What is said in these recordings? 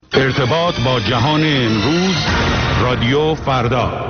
ارتباط با جهان امروز، رادیو فردا.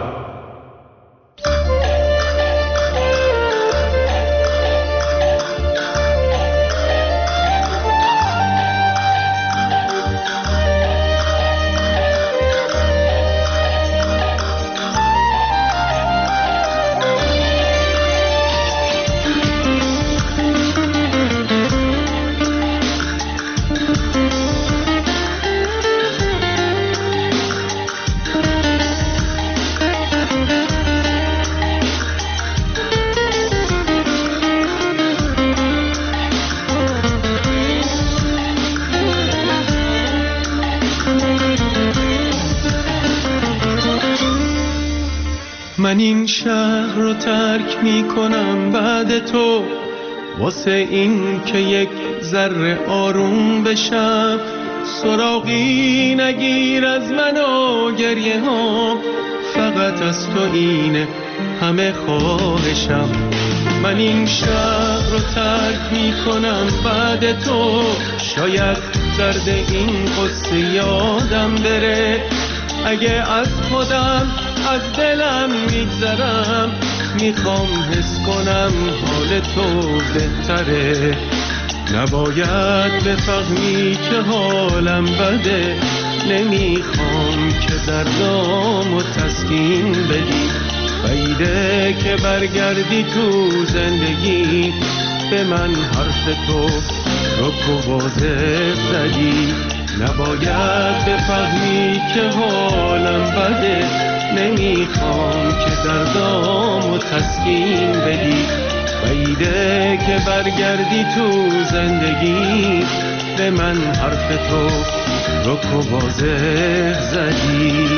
من این شهر رو ترک می کنم بعد تو، واسه این که یک ذره آروم بشم. سراغی نگیر از من و گریه ها، فقط از تو اینه همه خواهشم. من این شهر رو ترک می کنم بعد تو، شاید درد این قصه یادم بره. اگه از خودم از دلم میگذرم، میخوام حس کنم حال تو بهتره. نباید بفهمی که حالم بده، نمیخوام که دردامو تسکین بدی. بعیده که برگردی تو زندگی، به من حرف تو رو واضح زدی. نباید بفهمی که حالم بده، نمیخوام که دردامو تسکین بدی. بعیده که برگردی تو زندگی، به من حرف تو رو واضح زدی.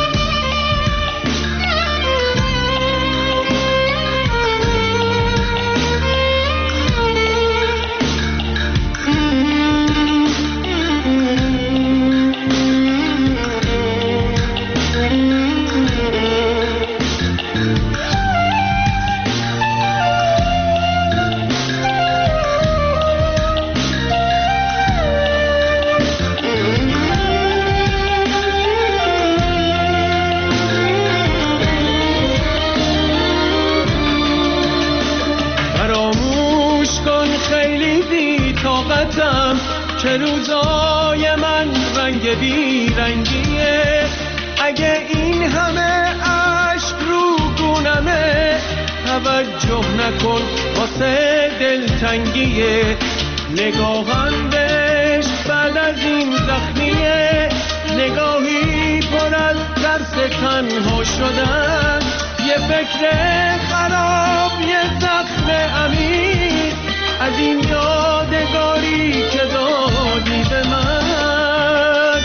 چه روزای من رنگ بی رنگیه، اگه این همه عشق رو گونمه. توجه نکن واسه دلتنگیه، نگاهم بهش بعد از این زخمیه. نگاهی پر از ترس تنها شدن، یه فکر خراب، یه زخم عمیق از این یادگاری که دادی به من.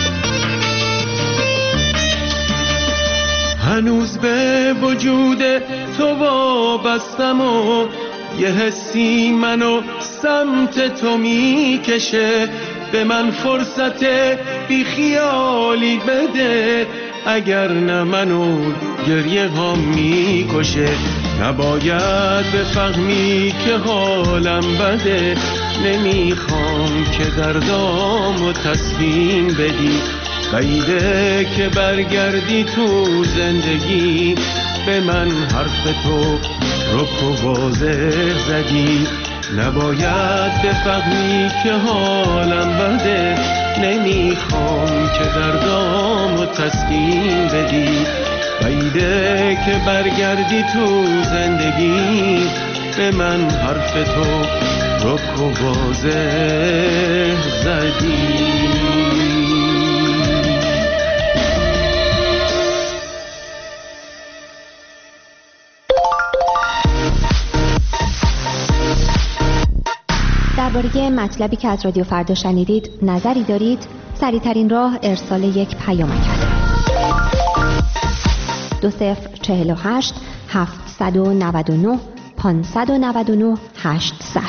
هنوز به وجود تو وابستم و یه حسی منو سمت تو میکشه. به من فرصت بیخیالی بده، اگر نه منو گریه ها میکشه. نباید بفهمی که حالم بده، نمیخوام که دردامو تسکین بدی. بعیده که برگردی تو زندگی، به من حرف تو رو واضح زدی. نباید بفهمی که حالم بده، نمیخوام که دردامو تسکین بدی. بعیده که برگردی تو زندگی، به من حرف تو رو واضح زدی. درباره مطلبی که از رادیو فردا شنیدید نظری دارید؟ سریع‌ترین راه ارسال یک پیامک است. 2048 799 599 800.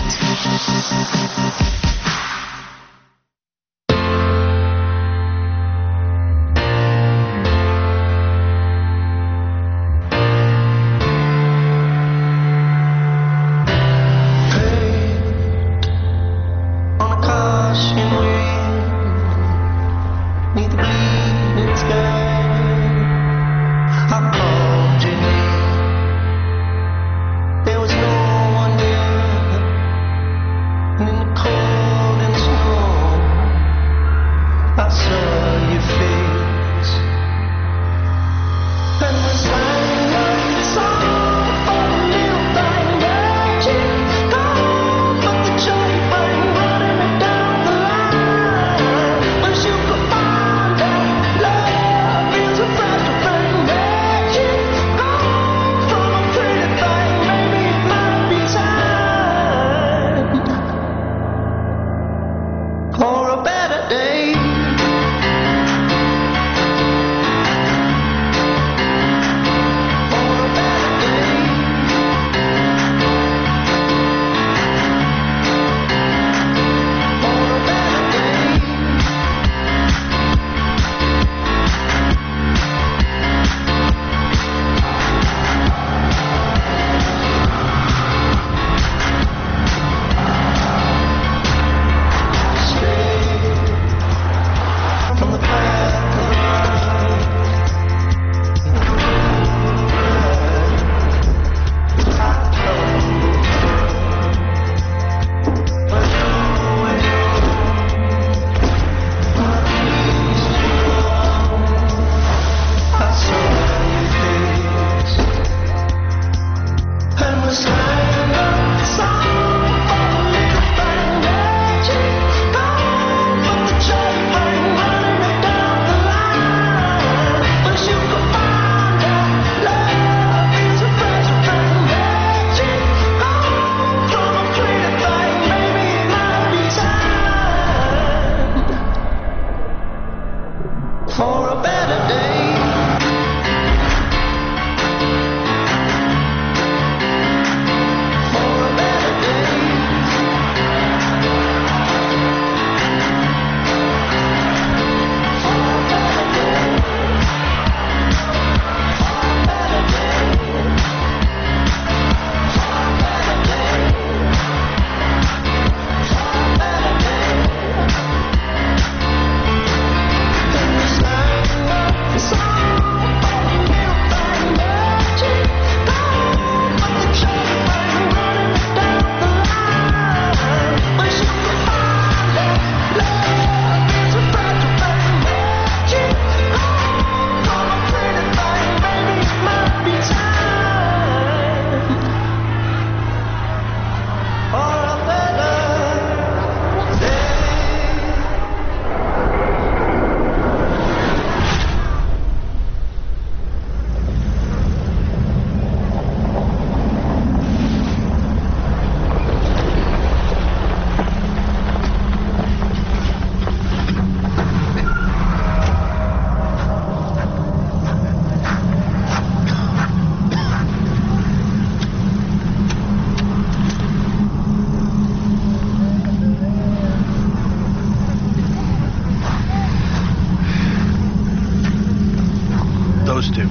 those two.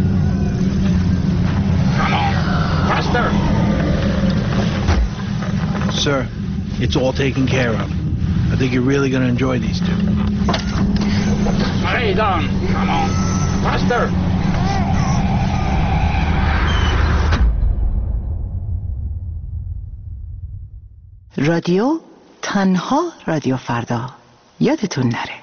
Come on, faster! Sir, it's all taken care of. I think you're really going to enjoy these two. Hurry down! Come on, faster! رادیو تنها رادیو فردا یادتون نره.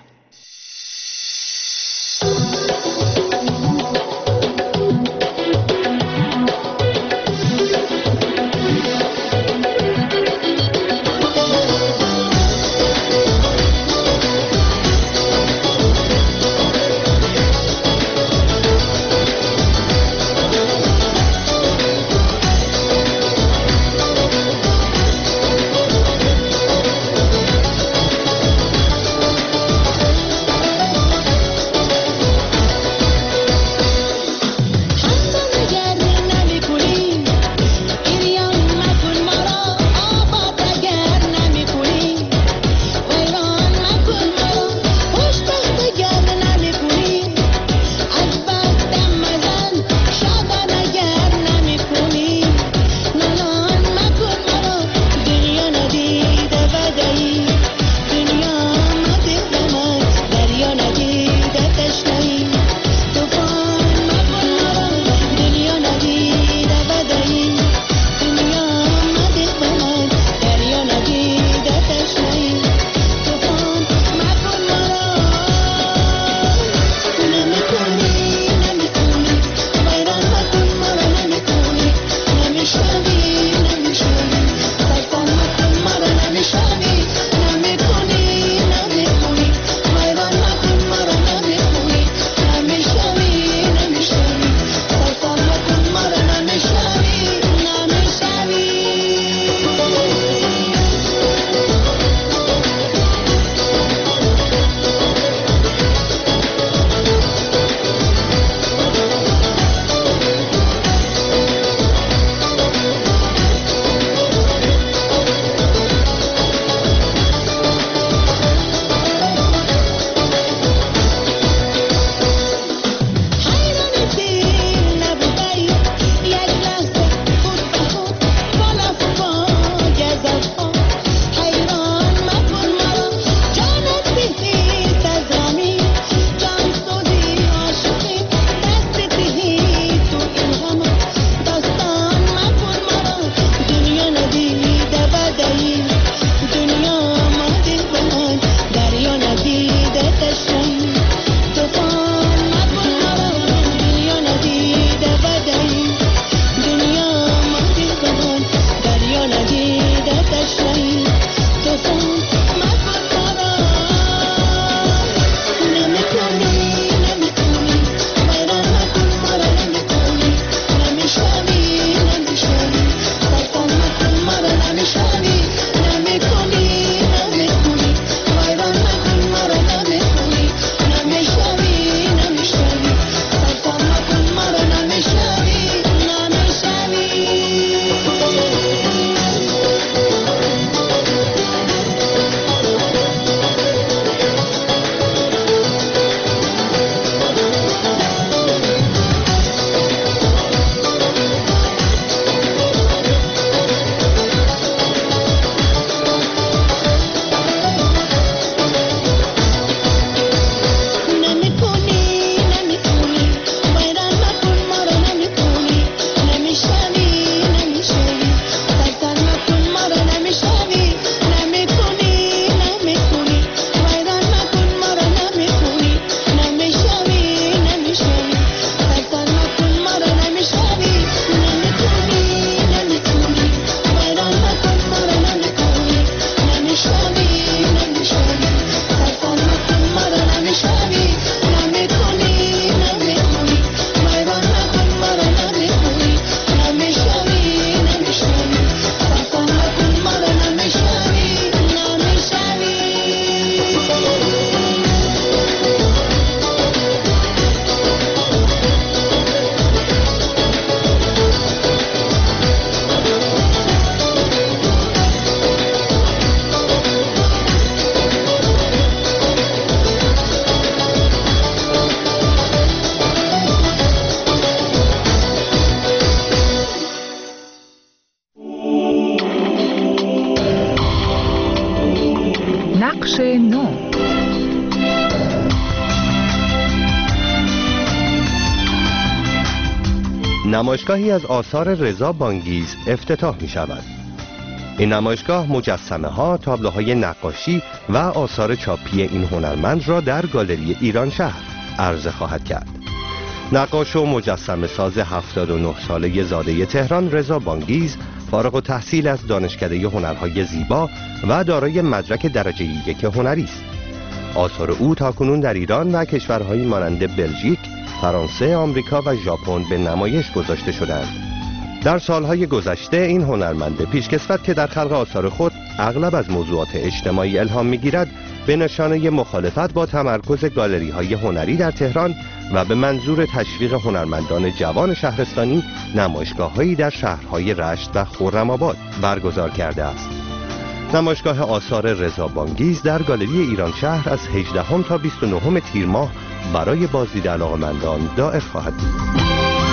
نمایشگاهی از آثار رضا بانگیز افتتاح می شود. این نمایشگاه مجسمه ها، تابلوهای نقاشی و آثار چاپی این هنرمند را در گالری ایران شهر عرضه خواهد کرد. نقاش و مجسمه ساز 79 ساله زاده تهران رضا بانگیز فارغ التحصیل از دانشکده هنرهای زیبا و دارای مدرک درجه 1 هنری است. آثار او تاکنون در ایران و کشورهایی مانند بلژیک، فرانسه، آمریکا و ژاپن به نمایش گذاشته شدند. در سالهای گذشته این هنرمند پیشکسوت که در خلق آثار خود اغلب از موضوعات اجتماعی الهام می‌گیرد، به نشانه مخالفت با تمرکز گالری‌های هنری در تهران و به منظور تشویق هنرمندان جوان شهرستانی نمایشگاه‌هایی در شهرهای رشت و خرم‌آباد برگزار کرده است. نمایشگاه آثار رضا بانگیز در گالری ایران شهر از 18 تا 29 تیر ماه برای بازدید علاقه‌مندان دائر خواهد بود.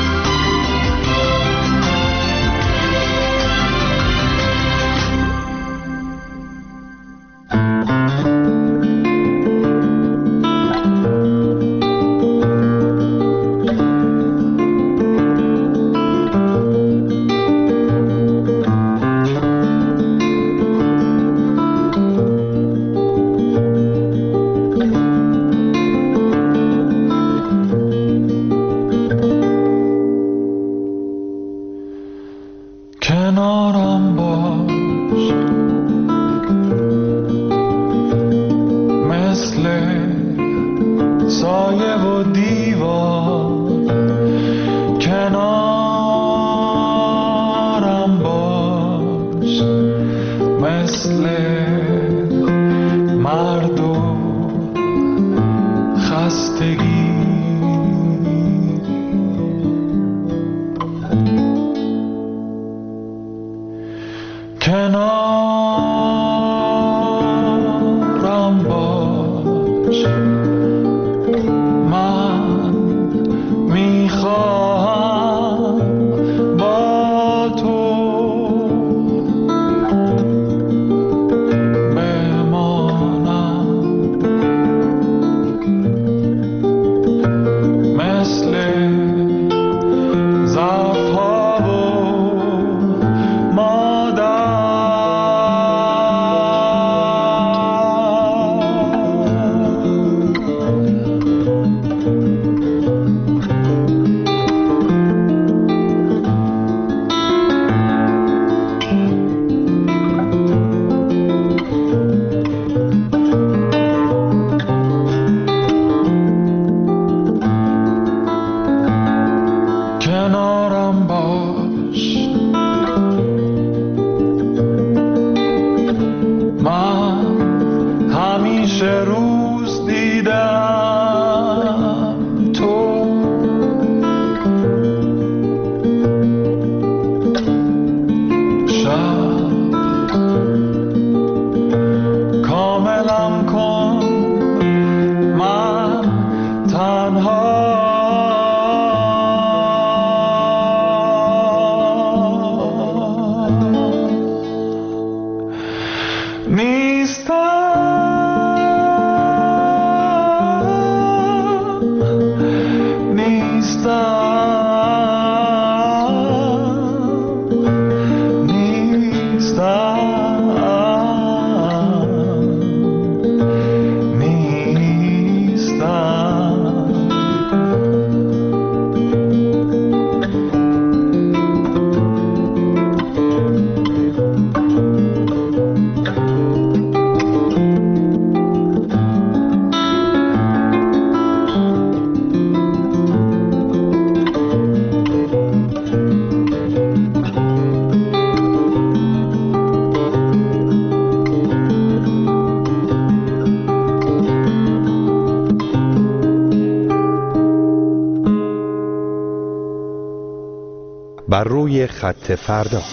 بر روی خط فردا.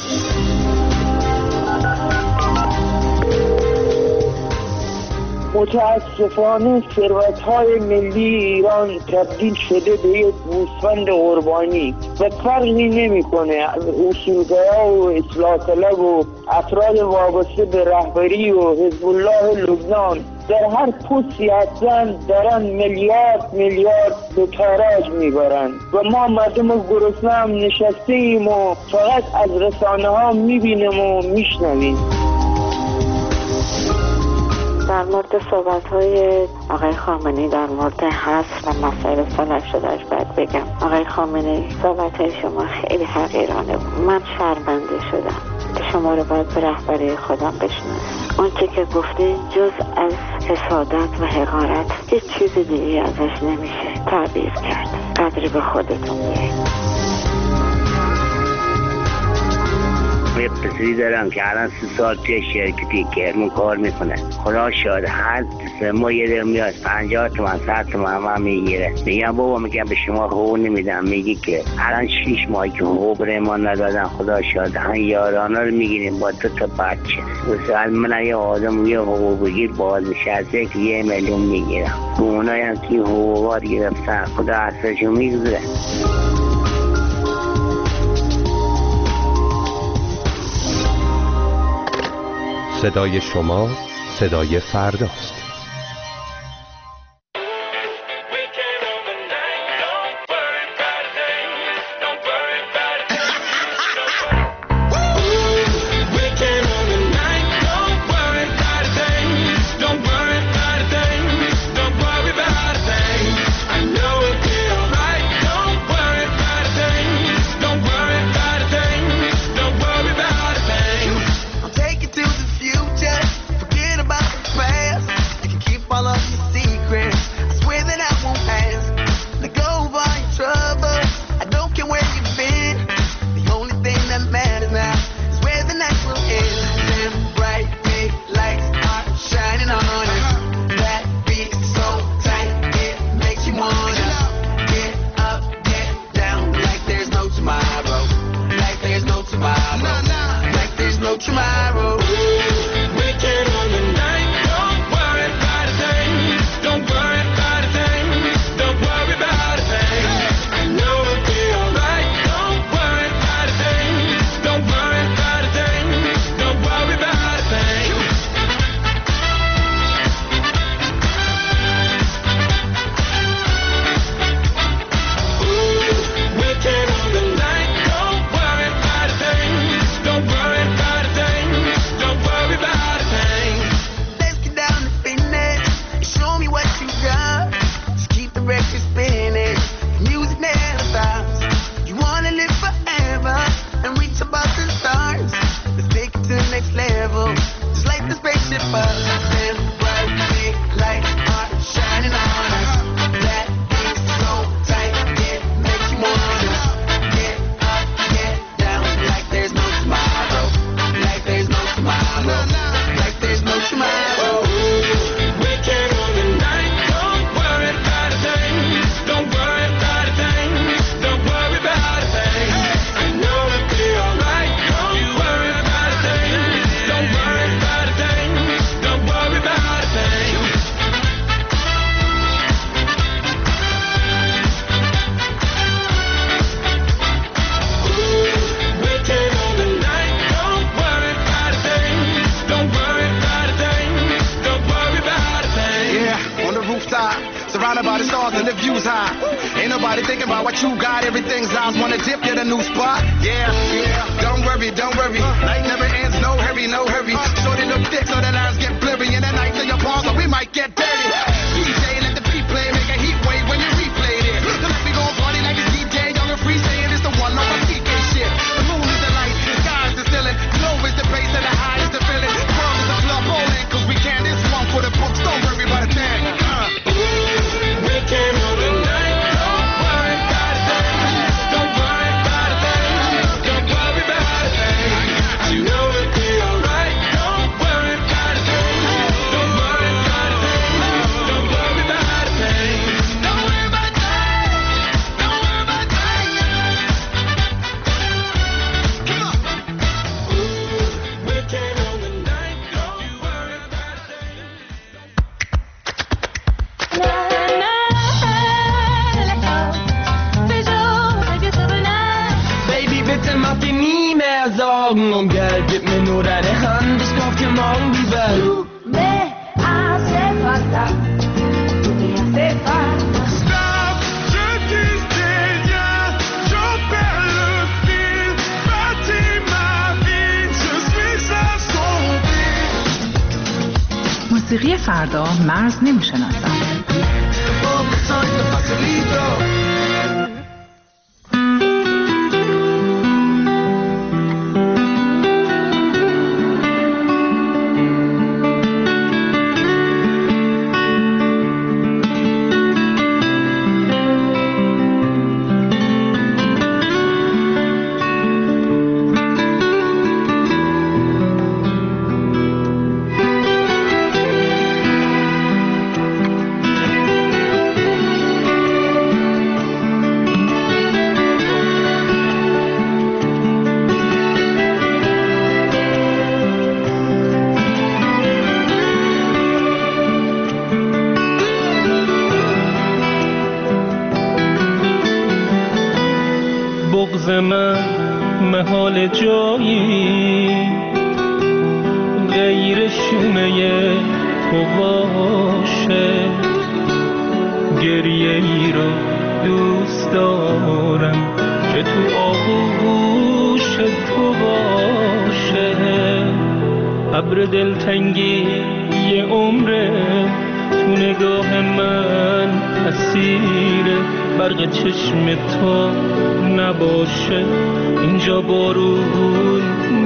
متاسفانه ثروت‌های ملی ایران تبدیل شده به یک گوسفند قربانی و فرقی نمی‌کنه. اصولگرا و اصلاح طلب و افراد وابسته به رهبری و حزب الله لبنان در هر پستی هستن دارن میلیارد به تاراج میبرن و ما مردم گرسنه هم نشسته ایم و فقط از رسانه ها میبینیم و میشنویم. در مورد صحبت‌های آقای خامنه‌ای در مورد حصر و مسائل صلح شدهش باید بگم آقای خامنه‌ای صحبت‌های شما خیلی حقیرانه بود. من شرمنده شدم که شما رو باید به رهبری خودم بشناسم. آنچه که گفتین جز از حسادت و حقارت هیچ چیز دیگه ازش نمیشه تعبیر کرد. قدری به خودتون بیایید. یه پسری دارم که الان 3 سال توی شرکتی کرمون کار میکنه. خدا شاید هر 3 ماه یه دقیقه میاد 50 تومن 100 تومن هم میگیره. میگم بابا میگم به شما حقوق نمیدم. میگی که الان 6 ماهی که حقوق به ما ندادن. خدا شاید هم یارانا رو میگیریم با 2 تا بچه. مثلا من یه آدم یه حقوق بگیر باز نشسته که 1 میلیون میگیرم. اونایی هم که حقوقات گرفتن خدا عصرشون میگذره. صدای شما صدای فرداست. Surrounded by the stars and the views high. Ain't nobody thinking about what you got. Everything's eyes wanna dip, get a new spot. Yeah, don't worry. Night never ends, no hurry. Shorty look thick so the lines get blurry. And the night till your palms, so we might get dirty. DJ, let the beat play, make a heat wave when you replay it. So let me go party like it's DJ, young and free, saying it's the one on my PK shit. The moon is the light, the sky is the ceiling. Low is the bass and the high is the feeling. The world is a club bowling, cause we can. This one for the books, don't worry about a thing. We came on the night, don't worry about a thing. Don't worry about a thing. Don't worry about a thing. You know it'll be alright. Don't worry about a thing. Don't worry about a thing. Don't oder der Hand, ich kauf dir morgen lieber. Tu me hace falta, tu me hace falta. Stop, je dis déjà, je perds le fil, bâtis ma vie, je suis assombri. موسیقی فردا مرز نمیشناسد. بغض من محال جایی غیر شومه تو باشه، گریه ای رو دوست دارم که تو آغوش تو باشه. ابر دلتنگی یه عمره تو نگاه من اسیره، برق چشم تو نباشه اینجا بارون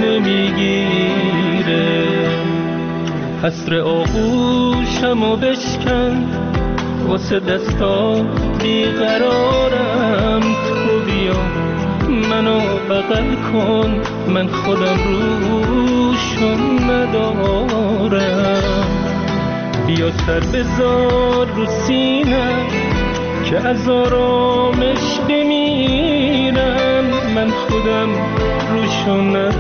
نمیگیره. حسر آغوشمو بشکن واسه دستا بیقرارم، تو بیا منو بغل کن، من خودم روشو ندارم. بیا سر بذار رو سینم که از آرامش بمیرم، من خودم روشو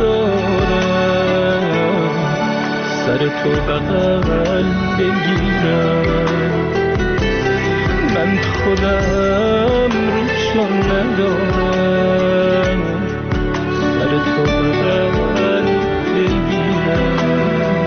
ندارم. سر تو بغل بگیرم، من خودم روشو ندارم. سر تو بغل بگیرم.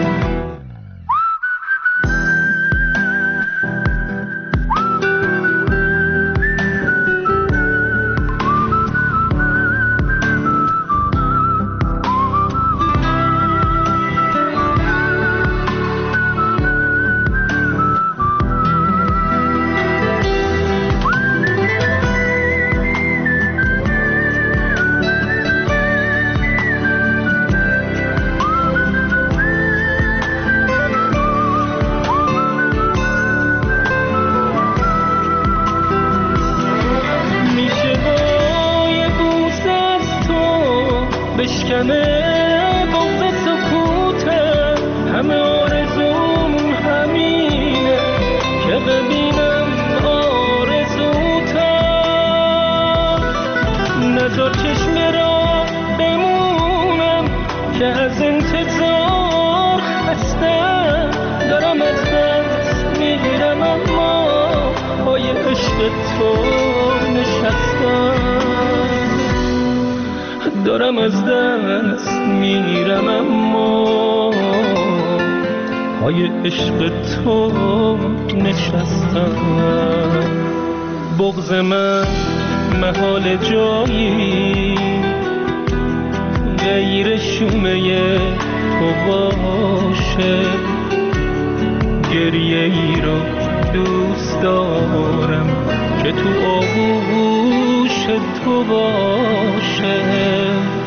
بشکنه بغض سکوته، همه آرزوم همینه که ببینم آرزوتم. نذار چشم را بمونم که از انتظار خستم، دارم از دست میگیرم اما پای عشق تو نشستم. دارم از دست میرم اما پای عشق تو نشستم. بغض من محال جایی غیر شومه تو باشه، گریه ای رو دوست دارم که تو آغوش تو باشه.